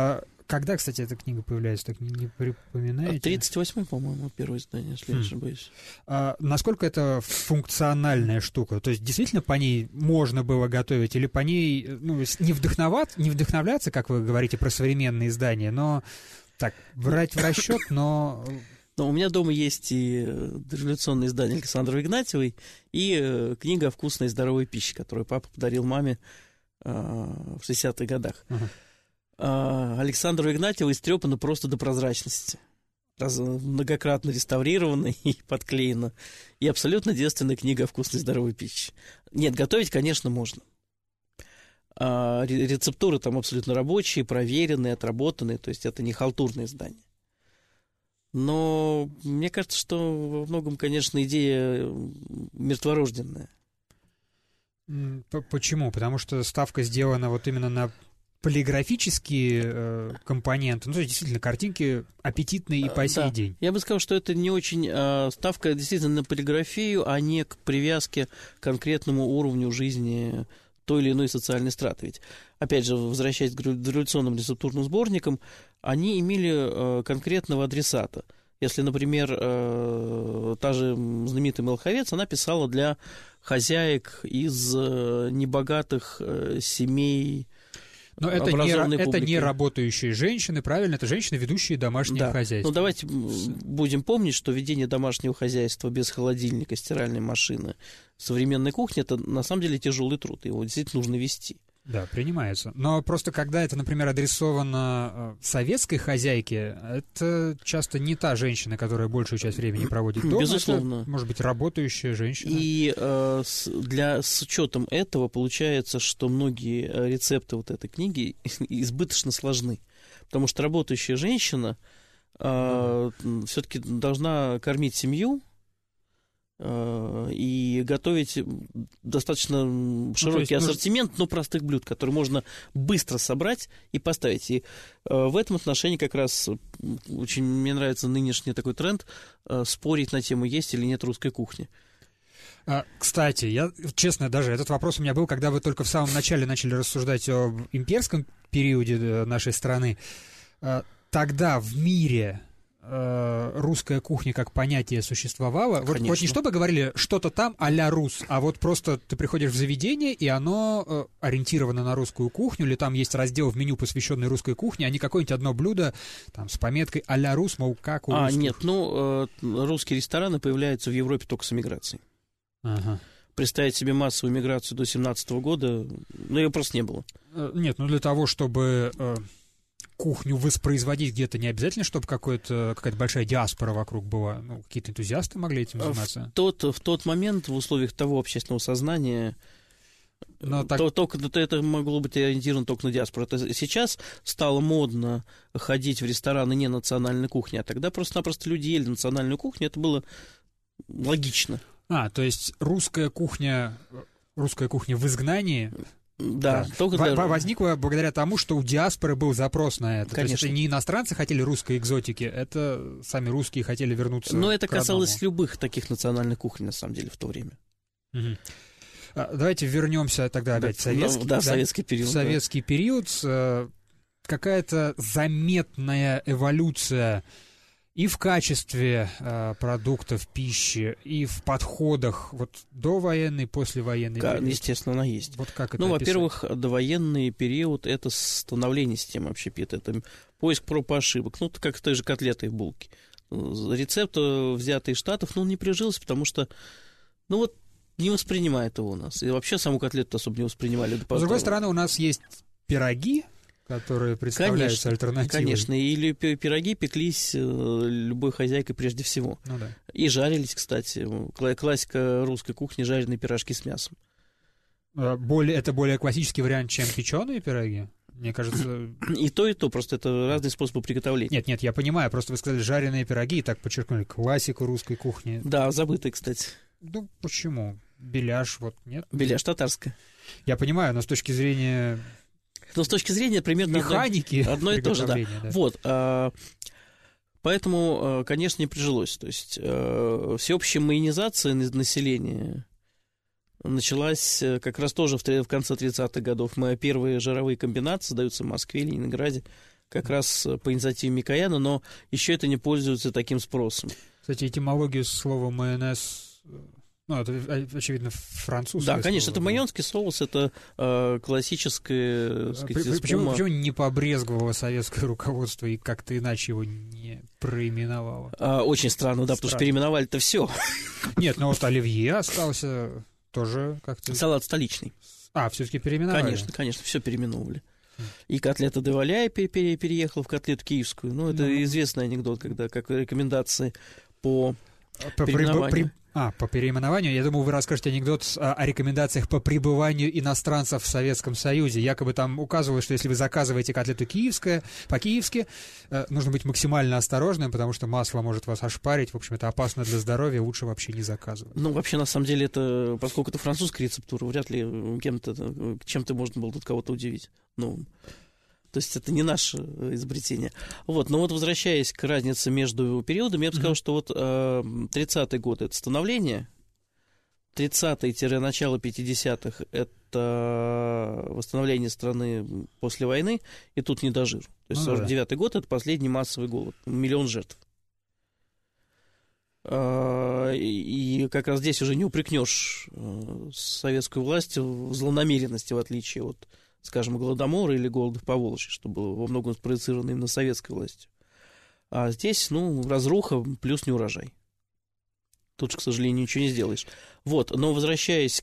Когда, кстати, эта книга появляется, так не припоминаете? тридцать восьмой, по-моему, первое издание, если не ошибаюсь. А насколько это функциональная штука? То есть действительно по ней можно было готовить, или по ней ну, не, вдохноват, не вдохновляться, как вы говорите про современные издания, но так, брать в расчет, но... Но у меня дома есть и дореволюционное издание Александры Игнатьевой, и э, книга «Вкусная и здоровая пища», которую папа подарил маме э, в шестидесятых годах. Uh-huh. Александру Игнатьеву истрепано просто до прозрачности. Раз, многократно реставрирована и подклеена. И абсолютно девственная книга о вкусной и здоровой пище. Нет, готовить, конечно, можно. А, рецептуры там абсолютно рабочие, проверенные, отработанные. То есть это не халтурное издание. Но мне кажется, что во многом, конечно, идея мертворожденная. Почему? Потому что ставка сделана вот именно на полиграфические э, компоненты, ну, то есть, действительно, картинки аппетитные и по сей да. день. Я бы сказал, что это не очень э, ставка действительно на полиграфию, а не к привязке к конкретному уровню жизни той или иной социальной страты. Ведь, опять же, возвращаясь к дореволюционным рецептурным сборникам, они имели э, конкретного адресата. Если, например, э, та же знаменитая Молоховец, она писала для хозяек из э, небогатых э, семей. Но это не, это не работающие женщины, правильно? Это женщины, ведущие домашнее да. хозяйство. Ну, давайте будем помнить, что ведение домашнего хозяйства без холодильника, стиральной машины, современной кухни – это на самом деле тяжелый труд, его действительно нужно вести. Да, принимается. Но просто когда это, например, адресовано советской хозяйке, это часто не та женщина, которая большую часть времени проводит дома. Безусловно. Это, может быть, работающая женщина. И э, с, для, с учетом этого получается, что многие рецепты вот этой книги избыточно сложны. Потому что работающая женщина э, mm-hmm. все-таки должна кормить семью, и готовить достаточно широкий ну, ассортимент, нужно... но простых блюд, которые можно быстро собрать и поставить. И в этом отношении как раз очень мне нравится нынешний такой тренд спорить на тему, есть или нет русской кухни. Кстати, я, честно, даже этот вопрос у меня был, когда вы только в самом начале начали рассуждать об имперском периоде нашей страны. Тогда в мире... русская кухня как понятие существовало. Вот, вот не чтобы говорили что-то там а-ля рус, а вот просто ты приходишь в заведение, и оно э, ориентировано на русскую кухню, или там есть раздел в меню, посвященный русской кухне, а не какое-нибудь одно блюдо там, с пометкой а-ля рус, мол, как у А, русских. нет, ну, э, русские рестораны появляются в Европе только с эмиграцией. Ага. Представить себе массовую миграцию до семнадцатого года, ну, ее просто не было. Э, нет, ну, для того, чтобы... Э, кухню воспроизводить где-то не обязательно, чтобы какая-то большая диаспора вокруг была. Ну, какие-то энтузиасты могли этим заниматься. В тот, в тот момент, в условиях того общественного сознания, Но так... то, только, то это могло быть ориентировано только на диаспору. Это сейчас стало модно ходить в рестораны не национальной кухни, а тогда просто-напросто люди ели национальную кухню, это было логично. А, то есть русская кухня, русская кухня в изгнании... Да, да. Только для... возникла благодаря тому, что у диаспоры был запрос на это. Конечно. То есть это не иностранцы хотели русской экзотики, это сами русские хотели вернуться. Но это к касалось родному. любых таких национальных кухонь, на самом деле, в то время. Угу. А, давайте вернемся тогда опять да, в советский, да, да, советский период. В советский да. период. Какая-то заметная эволюция и в качестве э, продуктов пищи, и в подходах вот довоенный, послевоенный Как, период. Естественно, она есть. Вот как это ну, описать? во-первых, довоенный период — это становление системы общепита, это поиск проб и ошибок, ну, как в той же котлеты и булки. Рецепт, взятый из Штатов, ну, не прижился, потому что, ну, вот, не воспринимает его у нас. И вообще саму котлету особо не воспринимали. С другой стороны, у нас есть пироги, которые представляются конечно, альтернативой. Конечно, и пироги пеклись любой хозяйкой прежде всего. Ну, да. И жарились, кстати. Классика русской кухни — жареные пирожки с мясом. Более, это более классический вариант, чем печеные пироги? Мне кажется... И то, и то, просто это разные способы приготовления. Нет, нет, я понимаю, просто вы сказали жареные пироги и так подчеркнули классику русской кухни. Да, забытые, кстати. Ну, почему? Беляш, вот, нет? Беляш татарская. Я понимаю, но с точки зрения... Но с точки зрения примерно механики одно, одно и то же, да. да. Вот, а, поэтому, а, конечно, не прижилось. То есть а, всеобщая майонизация населения началась как раз тоже в, в конце тридцатых годов. Мы первые жировые комбинаты создаются в Москве, Ленинграде, как раз по инициативе Микояна, но еще это не пользуется таким спросом. Кстати, этимологию слова майонез, ну, это, очевидно, французское. Да, конечно, слово, это майонский соус, это э, классическое, так сказать, При, почему, почему не побрезговало советское руководство и как-то иначе его не проименовало? А, очень странно, да, странно. Потому что переименовали-то все. Нет, но вот оливье остался тоже как-то... Салат столичный. А, все-таки переименовали? Конечно, конечно, все переименовывали. И котлета де Валяй переехала в котлету киевскую. Ну, это ну... известный анекдот, когда как рекомендации по, по переименованию. При... А, по переименованию? Я думал, вы расскажете анекдот о, о рекомендациях по прибыванию иностранцев в Советском Союзе. Якобы там указывалось, что если вы заказываете котлету киевская, по-киевски, э, нужно быть максимально осторожным, потому что масло может вас ошпарить. В общем, это опасно для здоровья, лучше вообще не заказывать. Ну, вообще, на самом деле, это, поскольку это французская рецептура, вряд ли кем-то, чем-то можно было тут кого-то удивить. Ну... То есть это не наше изобретение. Вот, но вот возвращаясь к разнице между периодами, я бы сказал, mm-hmm. что вот э, тридцатые годы — это становление, тридцатые-начало пятидесятых — это восстановление страны после войны, и тут не до жиру. То есть сорок девятый год — это последний массовый голод, миллион жертв. И как раз здесь уже не упрекнешь советскую власть в злонамеренности, в отличие от, скажем, Голодомора или голода в Поволжье, что было во многом спроецировано именно советской властью. А здесь, ну, разруха плюс неурожай. Тут же, к сожалению, ничего не сделаешь. Вот, но возвращаясь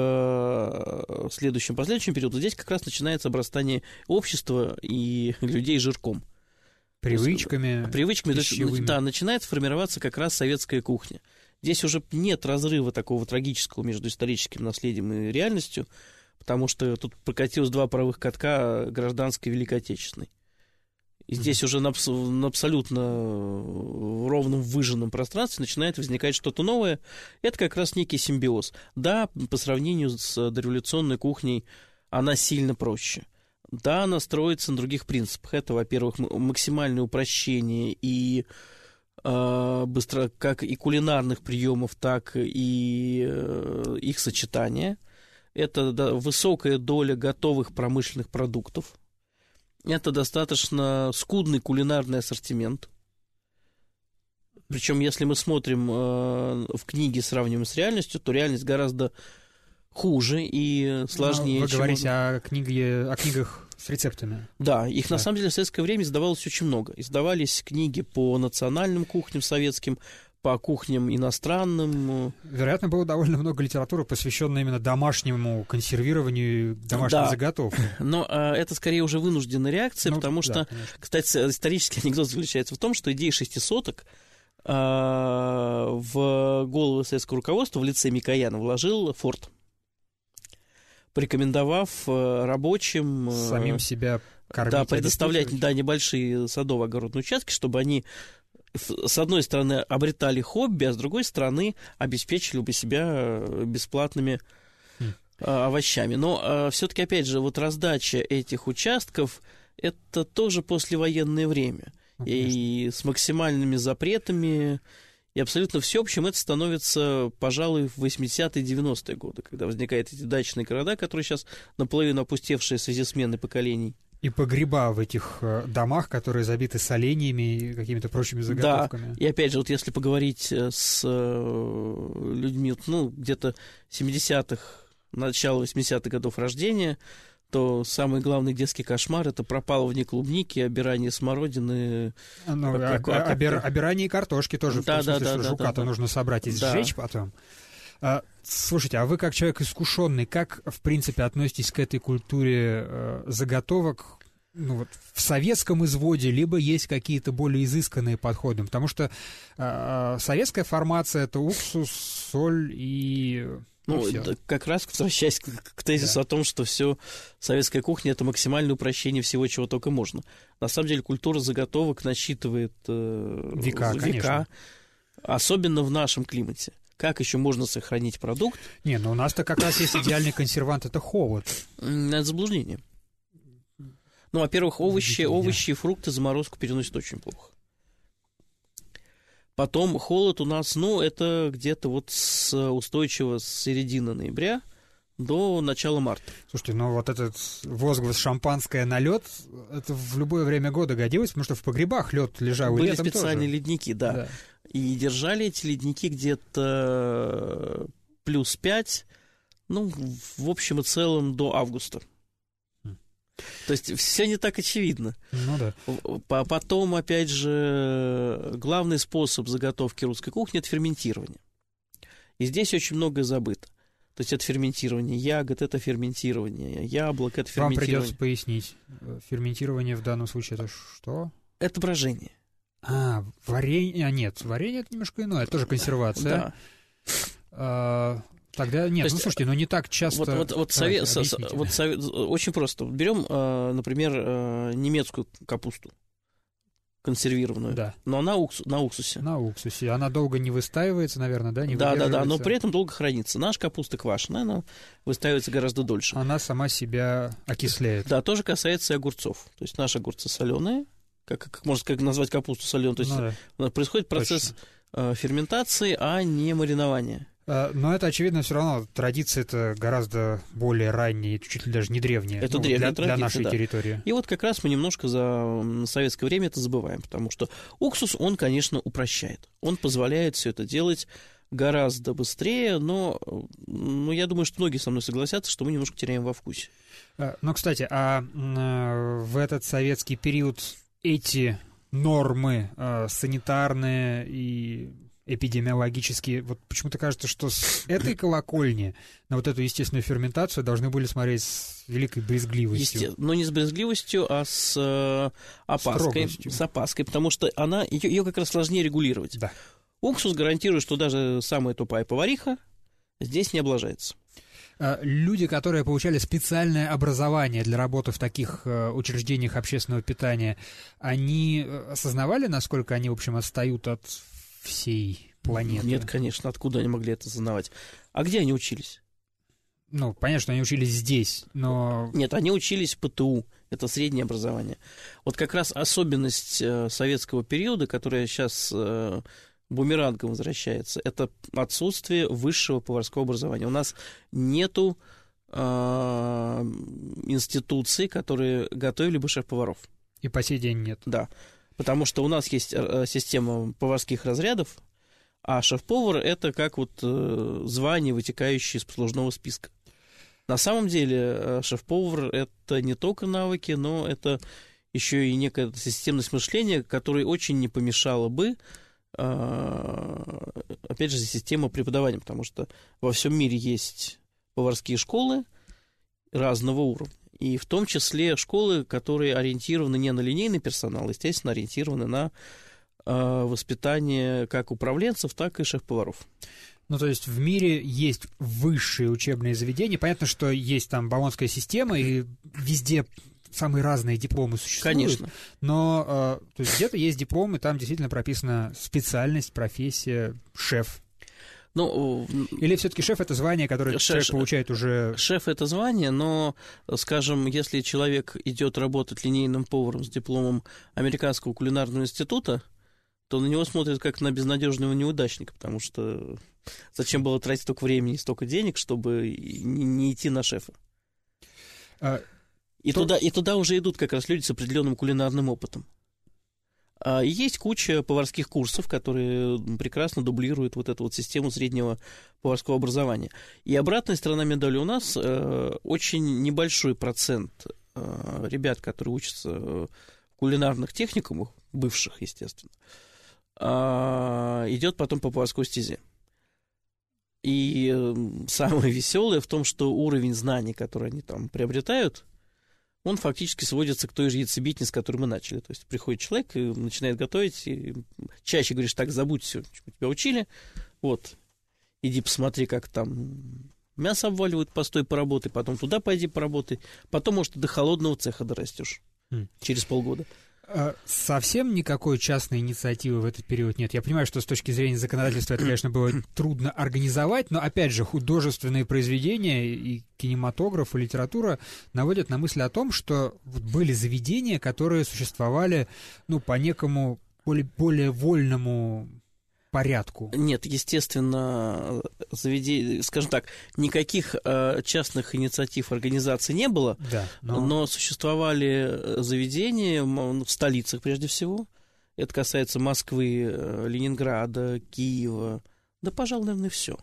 к следующему, последующему периоду, здесь как раз начинается обрастание общества и людей жирком. Привычками, Привычками, то есть, да, начинает формироваться как раз советская кухня. Здесь уже нет разрыва такого трагического между историческим наследием и реальностью, потому что тут прокатилось два паровых катка гражданской и Великой Отечественной. И здесь mm-hmm. уже на, абс- на абсолютно ровном выжженном пространстве начинает возникать что-то новое. Это как раз некий симбиоз. Да, по сравнению с дореволюционной кухней она сильно проще. Да, она строится на других принципах. Это, во-первых, максимальное упрощение и э, быстро, как и кулинарных приемов, так и э, их сочетание. Это да, высокая доля готовых промышленных продуктов. Это достаточно скудный кулинарный ассортимент. Причем, если мы смотрим э, в книге, сравниваем с реальностью, то реальность гораздо хуже и сложнее. Вы говорите он... о, книге, о книгах с рецептами. Да, их да. на самом деле в советское время издавалось очень много. Издавались книги по национальным кухням советским, по кухням иностранным. Вероятно, было довольно много литературы, посвященной именно домашнему консервированию, домашней да. заготовки. Но а, это скорее уже вынужденная реакция, ну, потому что, да, кстати, исторический анекдот заключается в том, что идея шестисоток а, в голову советского руководства в лице Микояна вложил Форд, порекомендовав рабочим самим себя кормить, да, предоставлять да, небольшие садово-огородные участки, чтобы они, с одной стороны, обретали хобби, а с другой стороны, обеспечили бы себя бесплатными хм. овощами. Но все-таки, опять же, вот раздача этих участков — это тоже послевоенное время. Ну, и с максимальными запретами. И абсолютно всеобщим это становится, пожалуй, в восьмидесятые и девяностые годы, когда возникают эти дачные города, которые сейчас наполовину опустевшие в связи с сменой поколений. И погреба в этих домах, которые забиты соленьями и какими-то прочими заготовками. Да, и опять же, вот если поговорить с людьми, ну, где-то семидесятых, начало восьмидесятых годов рождения, то самый главный детский кошмар — это пропалывание клубники, обирание смородины. Ну, как, как, как, обир, обирание картошки тоже, да, в том смысле, да, что да, жука-то да, нужно да. собрать и сжечь да. потом. А, слушайте, а вы как человек искушенный, как, в принципе, относитесь к этой культуре э, заготовок, ну, вот, в советском изводе, либо есть какие-то более изысканные подходы? Потому что э, советская формация — это уксус, соль и... Ну, ну да, как раз возвращаясь к, к тезису да. о том, что все советская кухня — это максимальное упрощение всего, чего только можно. На самом деле культура заготовок насчитывает э, века, века конечно. Особенно в нашем климате. Как еще можно сохранить продукт? Не, ну у нас-то как раз есть идеальный консервант — это холод. Это заблуждение. Ну, во-первых, овощи, овощи и фрукты заморозку переносят очень плохо. Потом холод у нас, ну, это где-то вот с устойчиво с середины ноября до начала марта. Слушайте, ну вот этот возглас «шампанское на лед», это в любое время года годилось, потому что в погребах лед лежал. Были летом специальные тоже. ледники, да. да. И держали эти ледники где-то плюс пять, ну, в общем и целом, до августа. Хм. То есть все не так очевидно. Ну да. Потом, опять же, главный способ заготовки русской кухни – это ферментирование. И здесь очень многое забыто. То есть это ферментирование ягод, это ферментирование яблок, это ферментирование... Вам придется пояснить. Ферментирование в данном случае это что? Это брожение. А, варенье... А, нет, варенье это немножко иное, это тоже консервация. Да. А, тогда нет, есть, ну слушайте, но не так часто... Вот, вот, вот, совет, со, вот совет, очень просто. Берем, например, немецкую капусту консервированную, да. но она уксус, на уксусе. На уксусе. Она долго не выстаивается, наверное, да? Не да, да, да, но при этом долго хранится. Наша капуста квашеная, она выстаивается гораздо дольше. Она сама себя окисляет. Да, тоже касается и огурцов. То есть наши огурцы соленые, как, как можно как назвать капусту соленую, то есть ну, да. происходит процесс Точно. ферментации, а не маринования. Но это, очевидно, все равно традиция это гораздо более ранняя, чуть ли даже не древняя. Это ну, древняя для, традиция, для нашей да. территории. И вот как раз мы немножко за советское время это забываем, потому что уксус, он, конечно, упрощает. Он позволяет все это делать гораздо быстрее, но ну, я думаю, что многие со мной согласятся, что мы немножко теряем во вкусе. Но, кстати, а в этот советский период эти нормы санитарные и... эпидемиологические, вот почему-то кажется, что с этой колокольни на вот эту естественную ферментацию должны были смотреть с великой брезгливостью. Есте... Но не с брезгливостью, а с э, опаской. Строгостью. С опаской, потому что она, ее, ее как раз сложнее регулировать. Да. Уксус гарантирует, что даже самая тупая повариха здесь не облажается. Люди, которые получали специальное образование для работы в таких учреждениях общественного питания, они осознавали, насколько они, в общем, отстают от всей планеты? Нет, конечно, откуда они могли это осознавать? А где они учились? Ну, понятно, что они учились здесь, но... Нет, они учились в ПТУ, это среднее образование. Вот как раз особенность э, советского периода, которая сейчас э, бумерангом возвращается, это отсутствие высшего поварского образования. У нас нету э, институций, которые готовили бы шеф-поваров. И по сей день нет. Да. Потому что у нас есть система поварских разрядов, а шеф-повар – это как вот звание, вытекающее из послужного списка. На самом деле шеф-повар – это не только навыки, но это еще и некая системность мышления, которой очень не помешала бы, опять же, система преподавания, потому что во всем мире есть поварские школы разного уровня. И в том числе школы, которые ориентированы не на линейный персонал, естественно, ориентированы на э, воспитание как управленцев, так и шеф-поваров. Ну, то есть в мире есть высшие учебные заведения. Понятно, что есть там болонская система, и везде самые разные дипломы существуют. Конечно. Но э, то есть где-то есть диплом, и там действительно прописана специальность, профессия, шеф. Ну, или все-таки шеф — это звание, которое шеф, человек получает уже... Шеф — это звание, но, скажем, если человек идет работать линейным поваром с дипломом Американского кулинарного института, то на него смотрят как на безнадежного неудачника, потому что зачем было тратить столько времени и столько денег, чтобы не, не идти на шефа. А, и, то... туда, и туда уже идут как раз люди с определенным кулинарным опытом. И есть куча поварских курсов, которые прекрасно дублируют вот эту вот систему среднего поварского образования. И обратная сторона медали: у нас э, очень небольшой процент э, ребят, которые учатся в кулинарных техникумах, бывших, естественно, э, идет потом по поварской стезе. И э, самое веселое в том, что уровень знаний, который они там приобретают, он фактически сводится к той же яйцебитне, с которой мы начали. То есть приходит человек и начинает готовить, и чаще говоришь: так, забудь все, что тебя учили, вот, иди посмотри, как там мясо обваливают, постой, поработай, потом туда пойди поработай, потом, может, до холодного цеха дорастешь mm. через полгода. Совсем никакой частной инициативы в этот период нет. Я понимаю, что с точки зрения законодательства это, конечно, было трудно организовать, но, опять же, художественные произведения и кинематограф, и литература наводят на мысль о том, что были заведения, которые существовали, ну, по некому более, более вольному порядку? Нет, естественно, заведение, скажем так, никаких э, частных инициатив организаций не было, да, но... но существовали заведения в столицах прежде всего. Это касается Москвы, Ленинграда, Киева, да, пожалуй, наверное, все.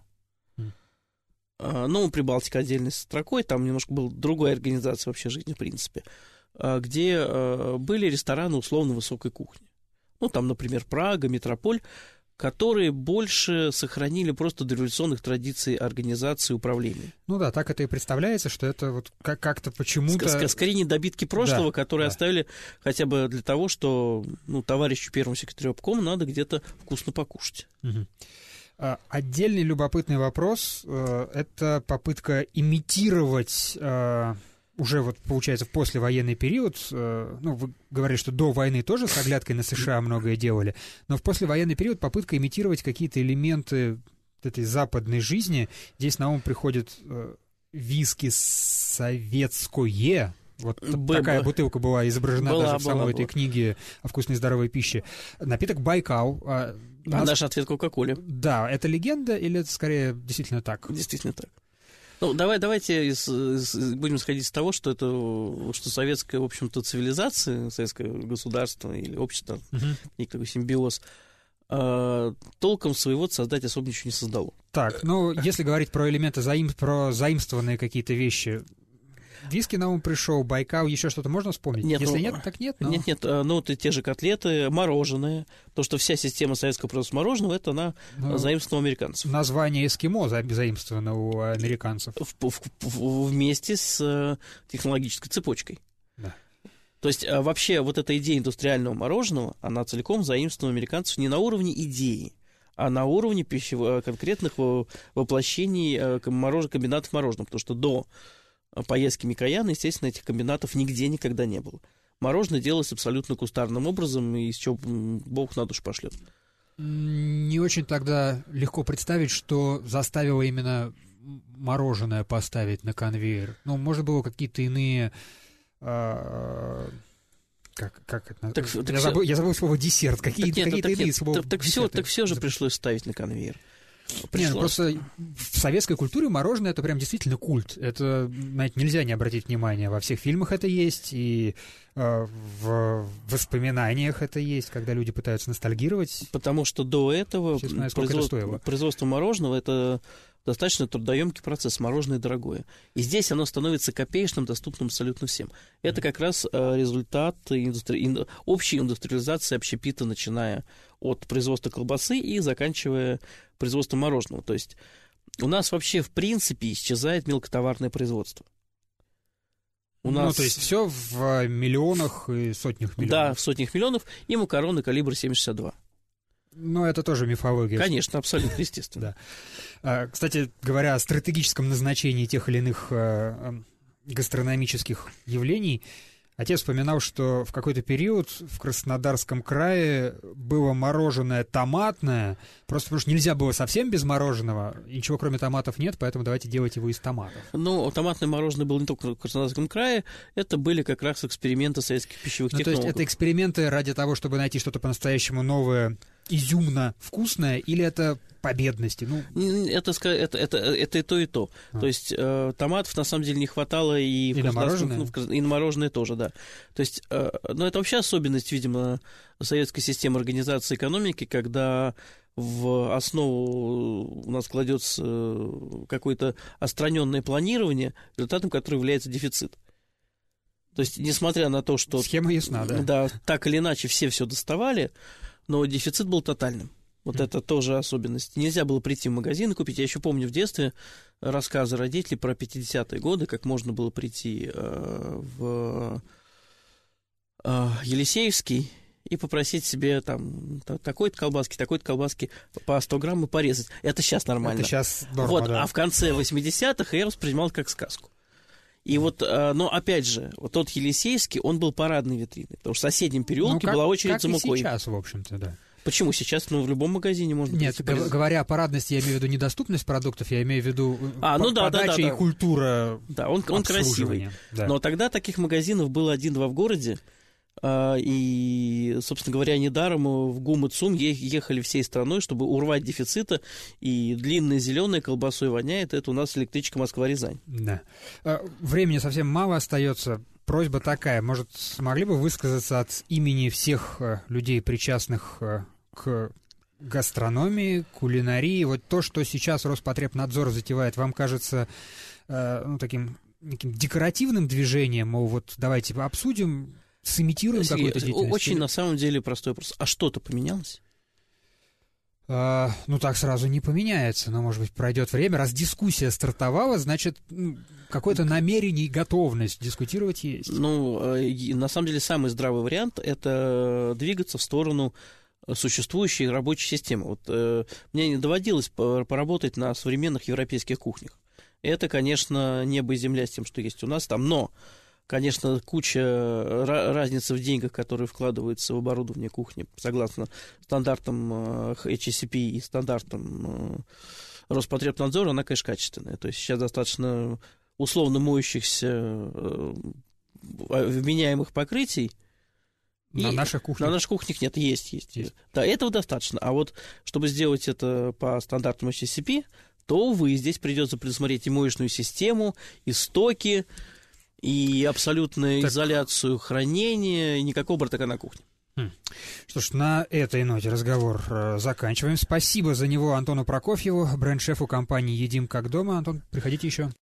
Mm. Ну, Прибалтика отдельной строкой, там немножко была другая организация вообще жизни, в принципе, где были рестораны условно высокой кухни. Ну, там, например, Прага, Метрополь, которые больше сохранили просто дореволюционных традиций организации управления. Ну да, так это и представляется, что это вот как-то почему-то... Ск- скорее недобитки прошлого, да, которые да. оставили хотя бы для того, что ну, товарищу первому секретарю обкома надо где-то вкусно покушать. Угу. А, отдельный любопытный вопрос э, — это попытка имитировать... Э, уже вот, получается, в послевоенный период, э, ну, вы говорили, что до войны тоже с оглядкой на США многое делали, но в послевоенный период попытка имитировать какие-то элементы этой западной жизни. Здесь на ум приходит э, виски советское. Вот Б- такая Б- бутылка была изображена была, даже в самой была, этой была. книге о вкусной и здоровой пище. Напиток Байкал. А, нас... Наш ответ Кока-Коле. Да, это легенда или это скорее действительно так? Действительно так. Ну, давай, давайте из, из, будем исходить из того, что это, что советская, в общем-то, цивилизация, советское государство или общество, uh-huh. некий такой симбиоз, э, толком своего создать особо ничего не создало. Так, ну, если говорить про элементы, заим, про заимствованные какие-то вещи... Виски на ум пришел, Байкал, еще что-то можно вспомнить? Нет, Если ну, нет, так нет. Но... Нет, нет, ну, это те же котлеты, мороженое. То, что вся система советского производства мороженого, это она ну, заимствована у американцев. Название эскимо заимствовано у американцев. В, в, в, вместе с технологической цепочкой. Да. То есть вообще вот эта идея индустриального мороженого, она целиком заимствована у американцев не на уровне идеи, а на уровне пищевых, конкретных воплощений морож... комбинатов мороженого. Потому что до поездки Микояна, естественно, этих комбинатов нигде никогда не было. Мороженое делалось абсолютно кустарным образом, и из чего Бог на душу пошлет. Не очень тогда легко представить, что заставило именно мороженое поставить на конвейер. Ну, может, было какие-то иные... А... Как, как это? Так, я, так забыл, все... я забыл слово десерт. Какие-то, так нет, какие-то так иные нет, слова. Так, так, все, так все же пришлось ставить на конвейер. Нет, ну просто в советской культуре мороженое — это прям действительно культ. Это, знаете, нельзя не обратить внимание. Во всех фильмах это есть, и э, в воспоминаниях это есть, когда люди пытаются ностальгировать. Потому что до этого знают, производство, производство мороженого — это достаточно трудоемкий процесс, мороженое дорогое. И здесь оно становится копеечным, доступным абсолютно всем. Это как раз э, результат индустри... общей индустриализации общепита, начиная от производства колбасы и заканчивая производством мороженого. То есть у нас вообще в принципе исчезает мелкотоварное производство. У ну, нас... то есть все в миллионах и сотнях миллионов. Да, в сотнях миллионов, и макароны калибра семь шестьдесят два. Ну, это тоже мифология. Конечно, абсолютно естественно. Да. Кстати говоря, о стратегическом назначении тех или иных гастрономических явлений, отец вспоминал, что в какой-то период в Краснодарском крае было мороженое томатное, просто потому что нельзя было совсем без мороженого, ничего кроме томатов нет, поэтому давайте делать его из томатов. Ну, томатное мороженое было не только в Краснодарском крае, это были как раз эксперименты советских пищевых ну, технологов. То есть это эксперименты ради того, чтобы найти что-то по-настоящему новое, изюмно вкусное, или это по бедности? Ну... Это, это, это, это и то, и то. А. То есть э, томатов на самом деле не хватало и, и, в на мороженое? Ну, в, и на мороженое тоже, да. То есть, э, ну, это вообще особенность, видимо, советской системы организации экономики, когда в основу у нас кладется какое-то отстраненное планирование, результатом которого является дефицит. То есть, несмотря на то, что... Схема ясна, да. Да, так или иначе все все доставали, но дефицит был тотальным. Вот mm. это тоже особенность. Нельзя было прийти в магазин и купить. Я еще помню в детстве рассказы родителей про пятидесятые годы, как можно было прийти э, в э, Елисеевский и попросить себе там такой-то колбаски, такой-то колбаски по сто грамм и порезать. Это сейчас нормально. Это сейчас норма, вот, да. А в конце восьмидесятых я воспринимал это как сказку. И вот, но опять же, вот тот Елисейский, он был парадной витриной, потому что в соседнем переулке ну, как, была очередь как за мукой. И сейчас, в общем-то, да. Почему сейчас? Ну, в любом магазине можно... Нет, г- говоря о парадности, я имею в виду недоступность продуктов, я имею в виду а, по- ну, да, подача да, да, и да. культура. Да, он, он красивый. Да. Но тогда таких магазинов было один-два в городе, И, собственно говоря, недаром в ГУМ и ЦУМ ехали всей страной, чтобы урвать дефицита, и длинная зеленая колбасой воняет, это у нас электричка Москва-Рязань. Да. Времени совсем мало остается. Просьба такая, может, смогли бы высказаться от имени всех людей, причастных к гастрономии, кулинарии, вот то, что сейчас Роспотребнадзор затевает, вам кажется ну, таким неким декоративным движением, мол, вот давайте обсудим, сымитируем какую-то деятельность? Очень, на самом деле, простой вопрос. А что-то поменялось? А, ну, так сразу не поменяется, но, может быть, пройдет время. Раз дискуссия стартовала, значит, какое-то намерение и готовность дискутировать есть. Ну, на самом деле, самый здравый вариант – это двигаться в сторону существующей рабочей системы. Вот э, мне доводилось поработать на современных европейских кухнях. Это, конечно, небо и земля с тем, что есть у нас там, но... Конечно, куча разницы в деньгах, которые вкладываются в оборудование кухни, согласно стандартам эйч эс си пи и стандартам Роспотребнадзора, она, конечно, качественная. То есть сейчас достаточно условно моющихся вменяемых покрытий. На и наших кухнях? На наших кухнях нет, есть, есть, есть. Да, этого достаточно. А вот, чтобы сделать это по стандартам эйч эс си пи, то, увы, здесь придется предусмотреть и моечную систему, и стоки, и абсолютную так... изоляцию хранения, и никакого бардака на кухне. Хм. Что ж, на этой ноте разговор э, заканчиваем. Спасибо за него Антону Прокофьеву, бренд-шефу компании «Едим как дома». Антон, приходите еще.